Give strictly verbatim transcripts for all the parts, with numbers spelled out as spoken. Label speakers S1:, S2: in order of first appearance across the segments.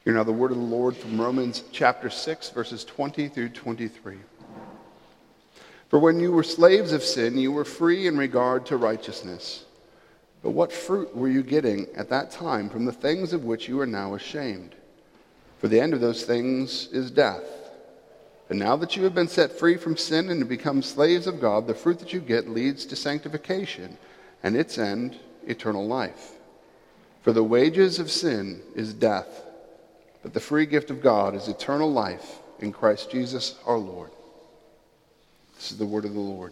S1: Hear now the word of the Lord from Romans chapter six, verses twenty through twenty-three. For when you were slaves of sin, you were free in regard to righteousness. But what fruit were you getting at that time from the things of which you are now ashamed? For the end of those things is death. But now that you have been set free from sin and have become slaves of God, the fruit that you get leads to sanctification, and its end, eternal life. For the wages of sin is death, but the free gift of God is eternal life in Christ Jesus our Lord. This is the word of the Lord.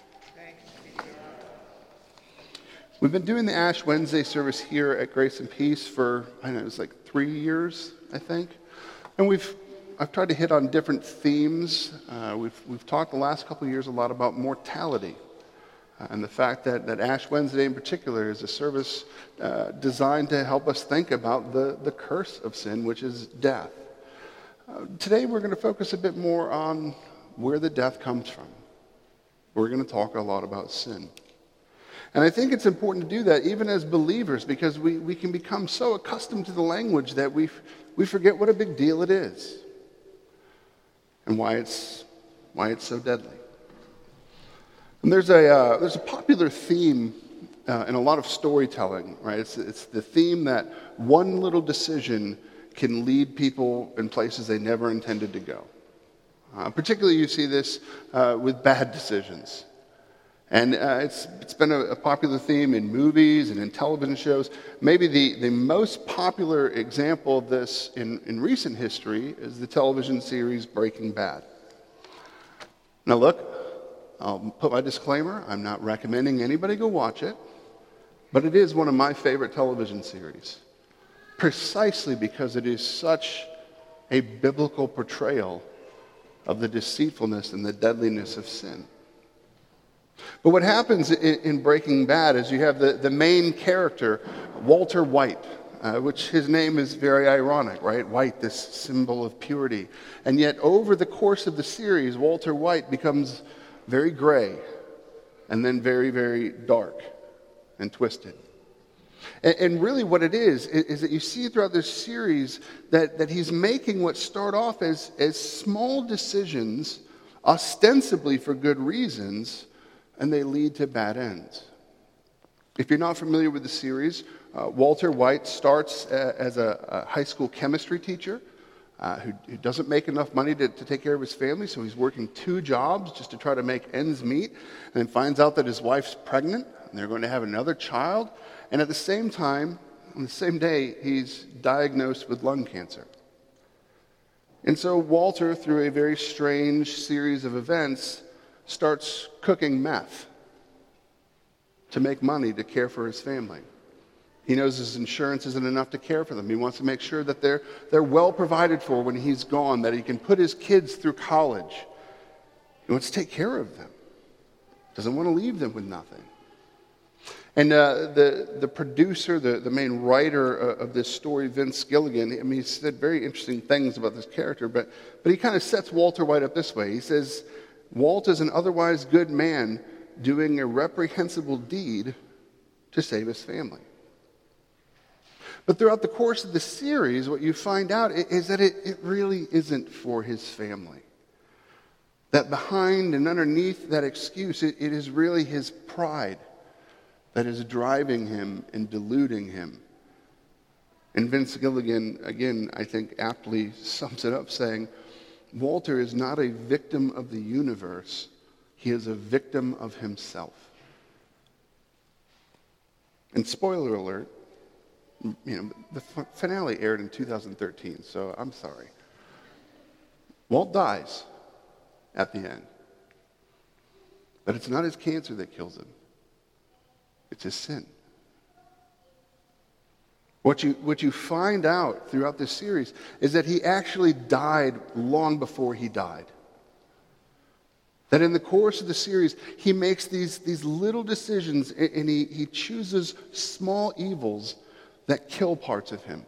S1: We've been doing the Ash Wednesday service here at Grace and Peace for, I don't know, it was like three years, I think. And we've I've tried to hit on different themes. Uh, we've we've talked the last couple of years a lot about mortality. Uh, and the fact that, that Ash Wednesday in particular is a service uh, designed to help us think about the, the curse of sin, which is death. Uh, today we're going to focus a bit more on where the death comes from. We're going to talk a lot about sin. And I think it's important to do that even as believers, because we, we can become so accustomed to the language that we we forget what a big deal it is and why it's why it's so deadly. And there's a uh, there's a popular theme uh, in a lot of storytelling, right? It's it's the theme that one little decision can lead people in places they never intended to go. Uh, particularly, you see this uh, with bad decisions. And uh, it's it's been a, a popular theme in movies and in television shows. Maybe the, the most popular example of this in, in recent history is the television series Breaking Bad. Now look, I'll put my disclaimer. I'm not recommending anybody go watch it, but it is one of my favorite television series, precisely because it is such a biblical portrayal of the deceitfulness and the deadliness of sin. But what happens in, in Breaking Bad is you have the, the main character, Walter White, uh, which his name is very ironic, right? White, this symbol of purity. And yet over the course of the series, Walter White becomes very gray and then very, very dark and twisted. And, and really what it is, is, is that you see throughout this series that, that he's making what start off as, as small decisions, ostensibly for good reasons, and they lead to bad ends. If you're not familiar with the series, uh, Walter White starts uh, as a, a high school chemistry teacher uh, who, who doesn't make enough money to, to take care of his family, so he's working two jobs just to try to make ends meet, and then finds out that his wife's pregnant, and they're going to have another child, and at the same time, on the same day, he's diagnosed with lung cancer. And so Walter, through a very strange series of events, starts cooking meth to make money to care for his family. He knows his insurance isn't enough to care for them. He wants to make sure that they're, they're well provided for when he's gone, that he can put his kids through college. He wants to take care of them. Doesn't want to leave them with nothing. And uh, the, the producer, the, the main writer of this story, Vince Gilligan, I mean, he said very interesting things about this character, but, but he kind of sets Walter White up this way. He says, Walt is an otherwise good man doing a reprehensible deed to save his family. But throughout the course of the series, what you find out is that it, it really isn't for his family. That behind and underneath that excuse, it, it is really his pride that is driving him and deluding him. And Vince Gilligan, again, I think aptly sums it up saying, Walter is not a victim of the universe. He is a victim of himself. And spoiler alert, you know, the finale aired in two thousand thirteen, so I'm sorry. Walt dies at the end. But it's not his cancer that kills him. It's his sin. What you, what you find out throughout this series is that he actually died long before he died. That in the course of the series, he makes these, these little decisions and he, he chooses small evils that kill parts of him.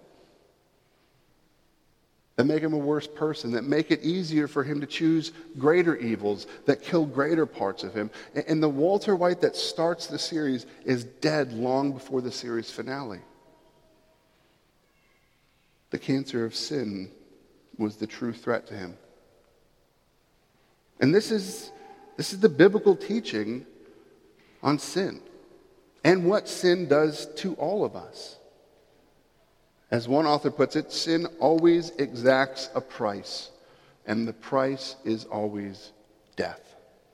S1: That make him a worse person, that make it easier for him to choose greater evils, that kill greater parts of him. And the Walter White that starts the series is dead long before the series finale. The cancer of sin was the true threat to him. And this is, this is the biblical teaching on sin and what sin does to all of us. As one author puts it, sin always exacts a price, and the price is always death.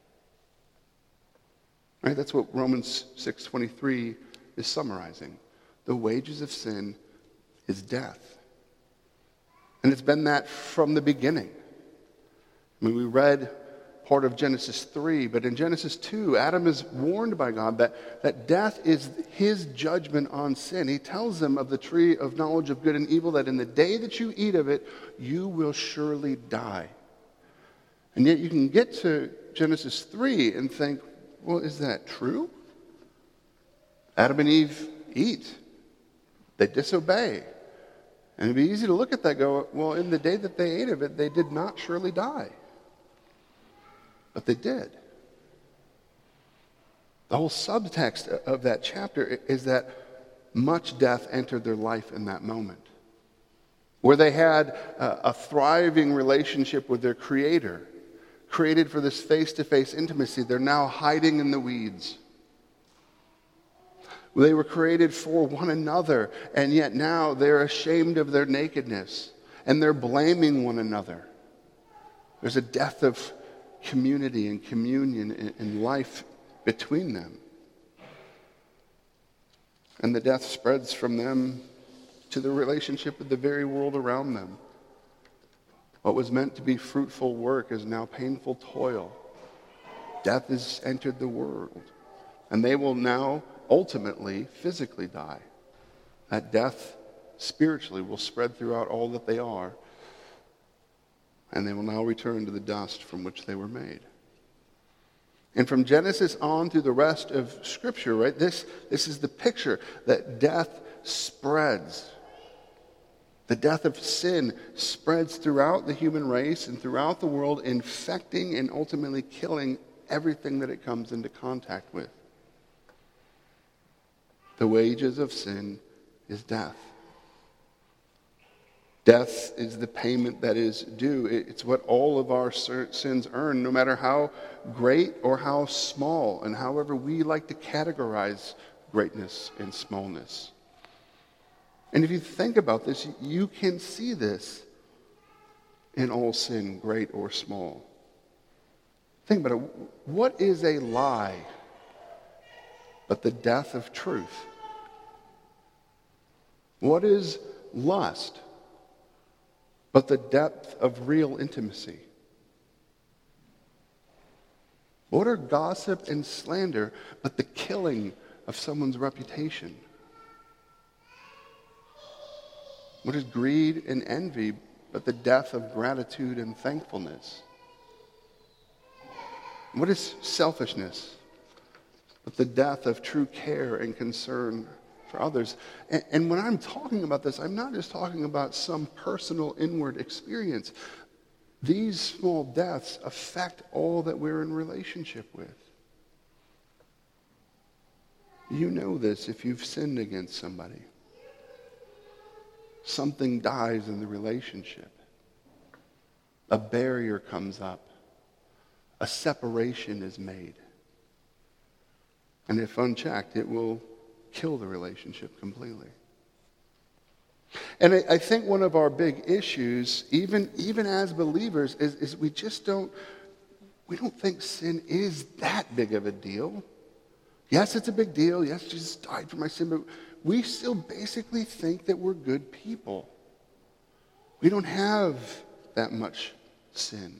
S1: Right? That's what Romans six twenty-three is summarizing. The wages of sin is death. And it's been that from the beginning. I mean, we read part of Genesis three, but in Genesis two, Adam is warned by God that, that death is his judgment on sin. He tells them of the tree of knowledge of good and evil, that in the day that you eat of it, you will surely die. And yet you can get to Genesis three and think, well, is that true? Adam and Eve eat. They disobey. And it'd be easy to look at that and go, well, in the day that they ate of it, they did not surely die. But they did. The whole subtext of that chapter is that much death entered their life in that moment. Where they had a, a thriving relationship with their Creator, created for this face-to-face intimacy, they're now hiding in the weeds. They were created for one another, and yet now they're ashamed of their nakedness, and they're blaming one another. There's a death of community and communion and life between them. And the death spreads from them to the relationship with the very world around them. What was meant to be fruitful work is now painful toil. Death has entered the world, and they will now ultimately physically die. That death spiritually will spread throughout all that they are, and they will now return to the dust from which they were made. And from Genesis on through the rest of Scripture, right, this, this is the picture that death spreads. The death of sin spreads throughout the human race and throughout the world, infecting and ultimately killing everything that it comes into contact with. The wages of sin is death. Death is the payment that is due. It's what all of our sins earn, no matter how great or how small, and however we like to categorize greatness and smallness. And if you think about this, you can see this in all sin, great or small. Think about it. What is a lie but the death of truth? What is lust but the depth of real intimacy? What are gossip and slander but the killing of someone's reputation? What is greed and envy but the death of gratitude and thankfulness? What is selfishness but the death of true care and concern for others? And, and when I'm talking about this, I'm not just talking about some personal inward experience. These small deaths affect all that we're in relationship with. You know this if you've sinned against somebody. Something dies in the relationship. A barrier comes up. A separation is made. And if unchecked, it will kill the relationship completely. And I, I think one of our big issues, even, even as believers, is, is we just don't, we don't think sin is that big of a deal. Yes, it's a big deal. Yes, Jesus died for my sin, but we still basically think that we're good people. We don't have that much sin.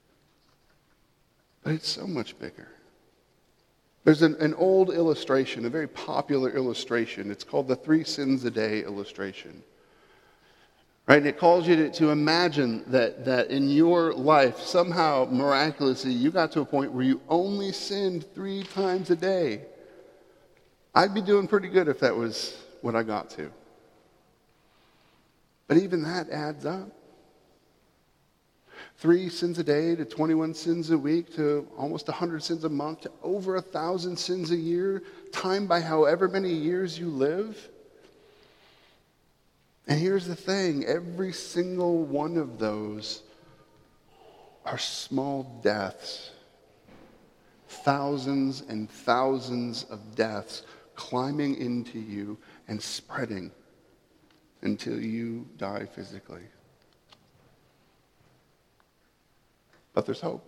S1: But it's so much bigger. There's an, an old illustration, a very popular illustration. It's called the three sins a day illustration. Right? And it calls you to, to imagine that, that in your life, somehow, miraculously, you got to a point where you only sinned three times a day. I'd be doing pretty good if that was what I got to. But even that adds up. Three sins a day to twenty-one sins a week to almost one hundred sins a month to over one thousand sins a year, timed by however many years you live. And here's the thing, every single one of those are small deaths. Thousands and thousands of deaths climbing into you and spreading until you die physically. But there's hope.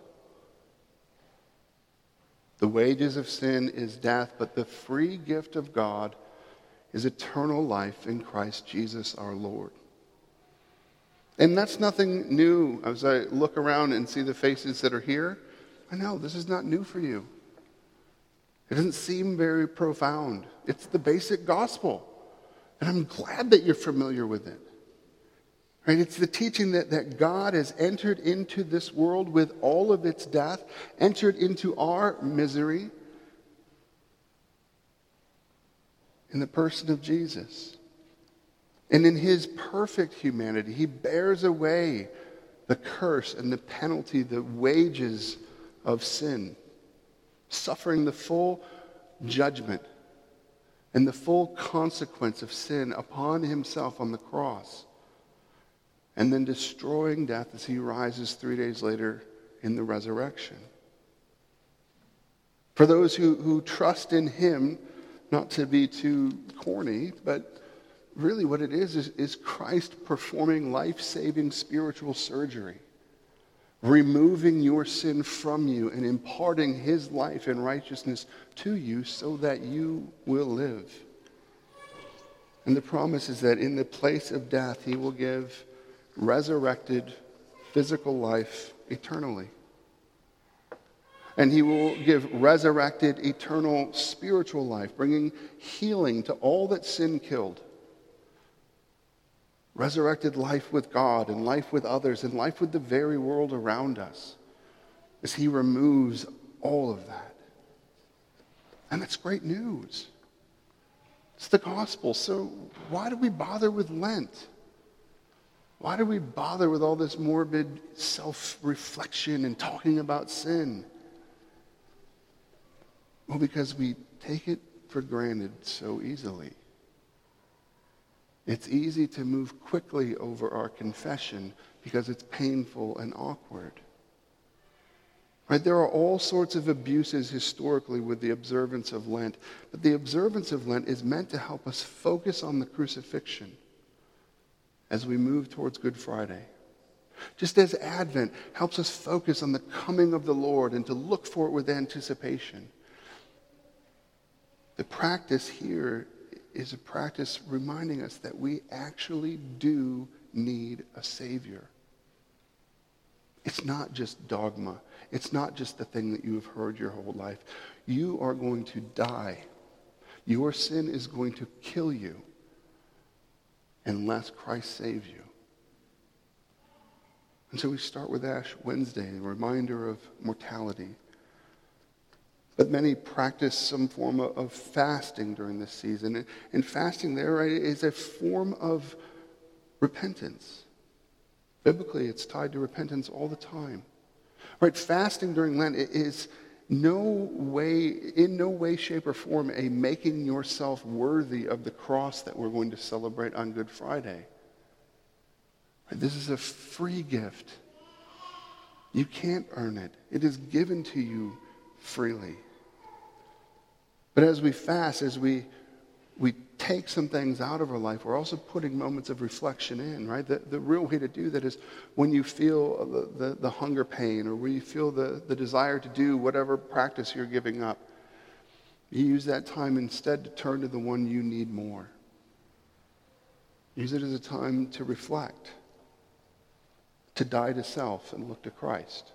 S1: The wages of sin is death, but the free gift of God is eternal life in Christ Jesus our Lord. And that's nothing new. As I look around and see the faces that are here, I know this is not new for you. It doesn't seem very profound. It's the basic gospel. And I'm glad that you're familiar with it. Right? It's the teaching that, that God has entered into this world with all of its death, entered into our misery in the person of Jesus. And in his perfect humanity, he bears away the curse and the penalty, the wages of sin, suffering the full judgment and the full consequence of sin upon himself on the cross, and then destroying death as he rises three days later in the resurrection. For those who, who trust in him, not to be too corny, but really what it is, is is Christ performing life-saving spiritual surgery, removing your sin from you and imparting his life and righteousness to you so that you will live. And the promise is that in the place of death, he will give resurrected physical life eternally. And he will give resurrected eternal spiritual life, bringing healing to all that sin killed. Resurrected life with God and life with others and life with the very world around us as he removes all of that. And that's great news. It's the gospel. So why do we bother with Lent? Why do we bother with all this morbid self-reflection and talking about sin? Well, because we take it for granted so easily. It's easy to move quickly over our confession because it's painful and awkward. Right? There are all sorts of abuses historically with the observance of Lent, but the observance of Lent is meant to help us focus on the crucifixion as we move towards Good Friday. Just as Advent helps us focus on the coming of the Lord and to look for it with anticipation. The practice here is a practice reminding us that we actually do need a Savior. It's not just dogma. It's not just the thing that you have heard your whole life. You are going to die. Your sin is going to kill you unless Christ saves you. And so we start with Ash Wednesday, a reminder of mortality. But many practice some form of fasting during this season. And fasting there, right, is a form of repentance. Biblically, it's tied to repentance all the time. Right? Fasting during Lent is no way, in no way, shape, or form a making yourself worthy of the cross that we're going to celebrate on Good Friday. Right? This is a free gift. You can't earn it. It is given to you freely. But as we fast, as we we take some things out of our life, we're also putting moments of reflection in, right? The, the real way to do that is when you feel the, the, the hunger pain or when you feel the, the desire to do whatever practice you're giving up, you use that time instead to turn to the one you need more. Use it as a time to reflect, to die to self and look to Christ.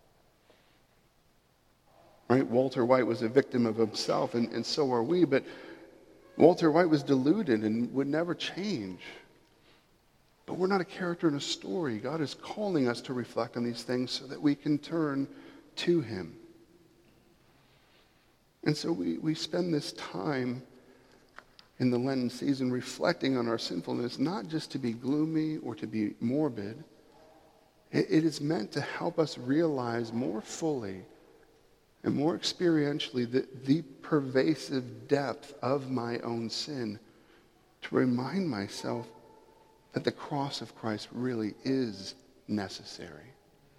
S1: Right? Walter White was a victim of himself, and, and so are we, but Walter White was deluded and would never change. But we're not a character in a story. God is calling us to reflect on these things so that we can turn to him. And so we, we spend this time in the Lenten season reflecting on our sinfulness, not just to be gloomy or to be morbid. It, it is meant to help us realize more fully and more experientially the, the pervasive depth of my own sin, to remind myself that the cross of Christ really is necessary.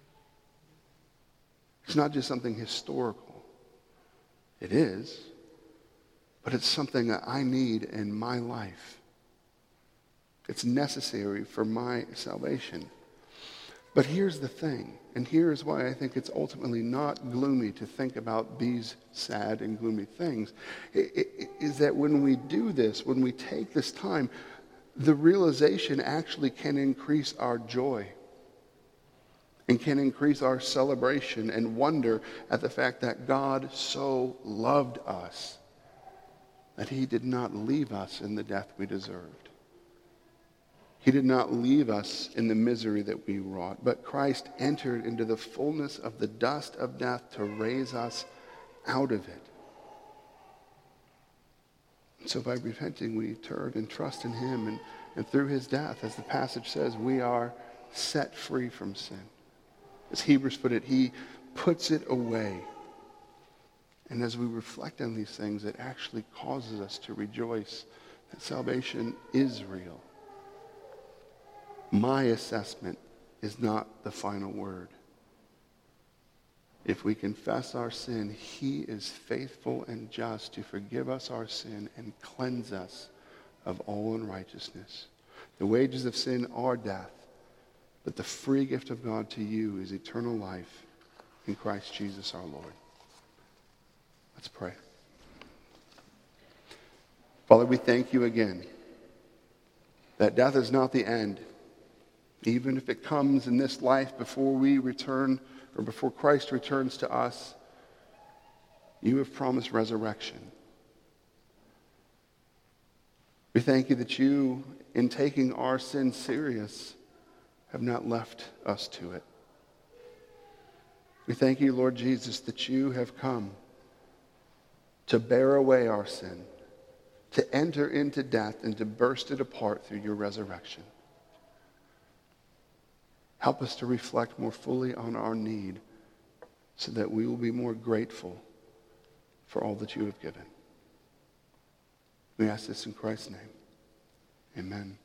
S1: It's not just something historical. It is, but it's something that I need in my life. It's necessary for my salvation. But here's the thing, and here's why I think it's ultimately not gloomy to think about these sad and gloomy things, it, it, is that when we do this, when we take this time, the realization actually can increase our joy and can increase our celebration and wonder at the fact that God so loved us that he did not leave us in the death we deserved. He did not leave us in the misery that we wrought, but Christ entered into the fullness of the dust of death to raise us out of it. So by repenting, we turn and trust in him, and, and through his death, as the passage says, we are set free from sin. As Hebrews put it, he puts it away. And as we reflect on these things, it actually causes us to rejoice that salvation is real. My assessment is not the final word. If we confess our sin, he is faithful and just to forgive us our sin and cleanse us of all unrighteousness. The wages of sin are death, but the free gift of God to you is eternal life in Christ Jesus our Lord. Let's pray. Father, we thank you again that death is not the end. Even if it comes in this life before we return or before Christ returns to us, you have promised resurrection. We thank you that you, in taking our sin serious, have not left us to it. We thank you, Lord Jesus, that you have come to bear away our sin, to enter into death and to burst it apart through your resurrection. Help us to reflect more fully on our need so that we will be more grateful for all that you have given. We ask this in Christ's name. Amen.